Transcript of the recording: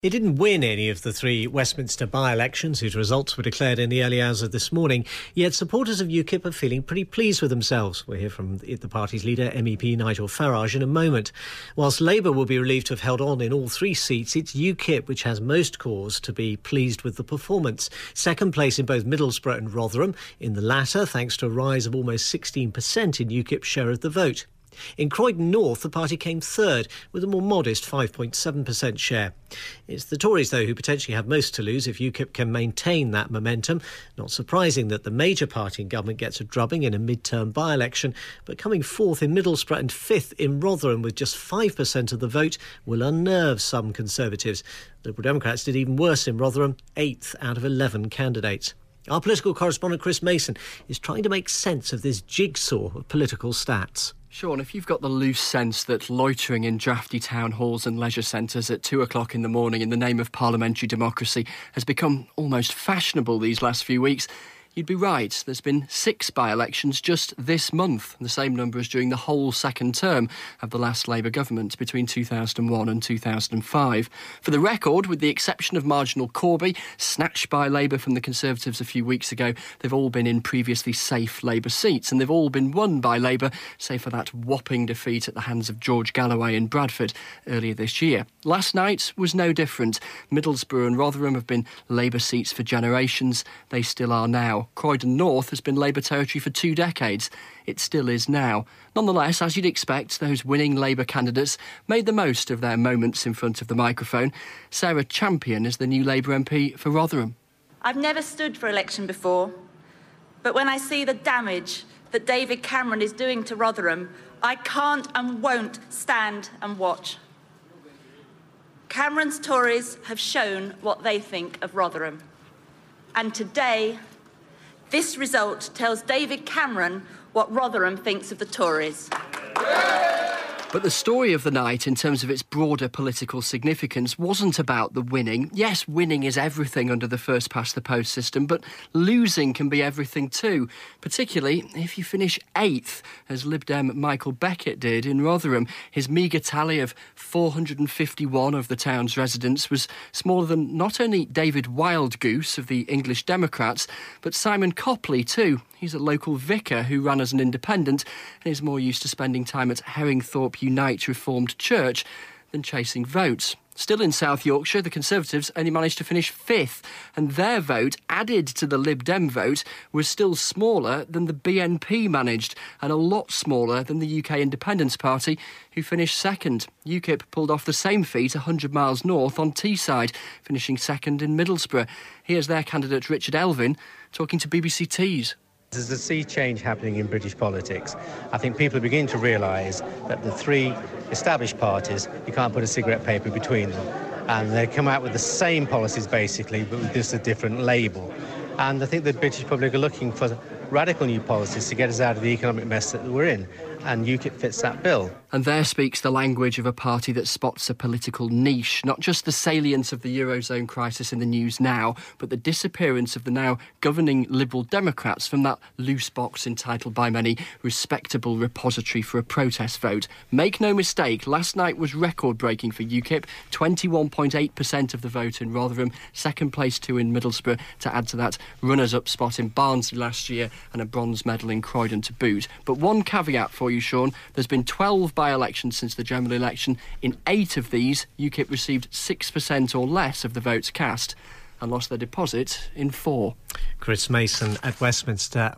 It didn't win any of the three Westminster by-elections, whose results were declared in the early hours of this morning, yet supporters of UKIP are feeling pretty pleased with themselves. We'll hear from the party's leader, MEP Nigel Farage, in a moment. Whilst Labour will be relieved to have held on in all three seats, it's UKIP which has most cause to be pleased with the performance. Second place in both Middlesbrough and Rotherham, in the latter thanks to a rise of almost 16% in UKIP's share of the vote. In Croydon North, the party came third, with a more modest 5.7% share. It's the Tories, though, who potentially have most to lose if UKIP can maintain that momentum. Not surprising that the major party in government gets a drubbing in a mid-term by-election, but coming fourth in Middlesbrough and fifth in Rotherham with just 5% of the vote will unnerve some Conservatives. Liberal Democrats did even worse in Rotherham, 8th out of 11 candidates. Our political correspondent Chris Mason is trying to make sense of this jigsaw of political stats. Sean, if you've got the loose sense that loitering in drafty town halls and leisure centres at 2 o'clock in the morning in the name of parliamentary democracy has become almost fashionable these last few weeks, you'd be right. There's been 6 by-elections just this month, the same number as during the whole second term of the last Labour government between 2001 and 2005. For the record, with the exception of marginal Corby, snatched by Labour from the Conservatives a few weeks ago, they've all been in previously safe Labour seats, and they've all been won by Labour, save for that whopping defeat at the hands of George Galloway in Bradford earlier this year. Last night was no different. Middlesbrough and Rotherham have been Labour seats for generations. They still are now. Croydon North has been Labour territory for 2 decades. It still is now. Nonetheless, as you'd expect, those winning Labour candidates made the most of their moments in front of the microphone. Sarah Champion is the new Labour MP for Rotherham. I've never stood for election before, but when I see the damage that David Cameron is doing to Rotherham, I can't and won't stand and watch. Cameron's Tories have shown what they think of Rotherham. And today, this result tells David Cameron what Rotherham thinks of the Tories. But the story of the night, in terms of its broader political significance, wasn't about the winning. Yes, winning is everything under the first-past-the-post system, but losing can be everything too, particularly if you finish 8th, as Lib Dem Michael Beckett did in Rotherham. His meagre tally of 451 of the town's residents was smaller than not only David Wildgoose of the English Democrats, but Simon Copley too. He's a local vicar who ran as an independent and is more used to spending time at Herringthorpe Unite Reformed Church than chasing votes. Still in South Yorkshire, the Conservatives only managed to finish 5th, and their vote, added to the Lib Dem vote, was still smaller than the BNP managed, and a lot smaller than the UK Independence Party, who finished 2nd. UKIP pulled off the same feat 100 miles north on Teesside, finishing 2nd in Middlesbrough. Here's their candidate Richard Elvin talking to BBC Tees. There's a sea change happening in British politics. I think people are beginning to realise that the 3 established parties, you can't put a cigarette paper between them. And they come out with the same policies, basically, but with just a different label. And I think the British public are looking for radical new policies to get us out of the economic mess that we're in. And UKIP fits that bill. And there speaks the language of a party that spots a political niche, not just the salience of the Eurozone crisis in the news now, but the disappearance of the now governing Liberal Democrats from that loose box entitled by many respectable repository for a protest vote. Make no mistake, last night was record-breaking for UKIP, 21.8% of the vote in Rotherham, second place too in Middlesbrough, to add to that runners-up spot in Barnsley last year and a bronze medal in Croydon to boot. But one caveat for you, Sean, there's been 12 by-elections since the general election. In 8 of these, UKIP received 6% or less of the votes cast and lost their deposit in 4. Chris Mason at Westminster.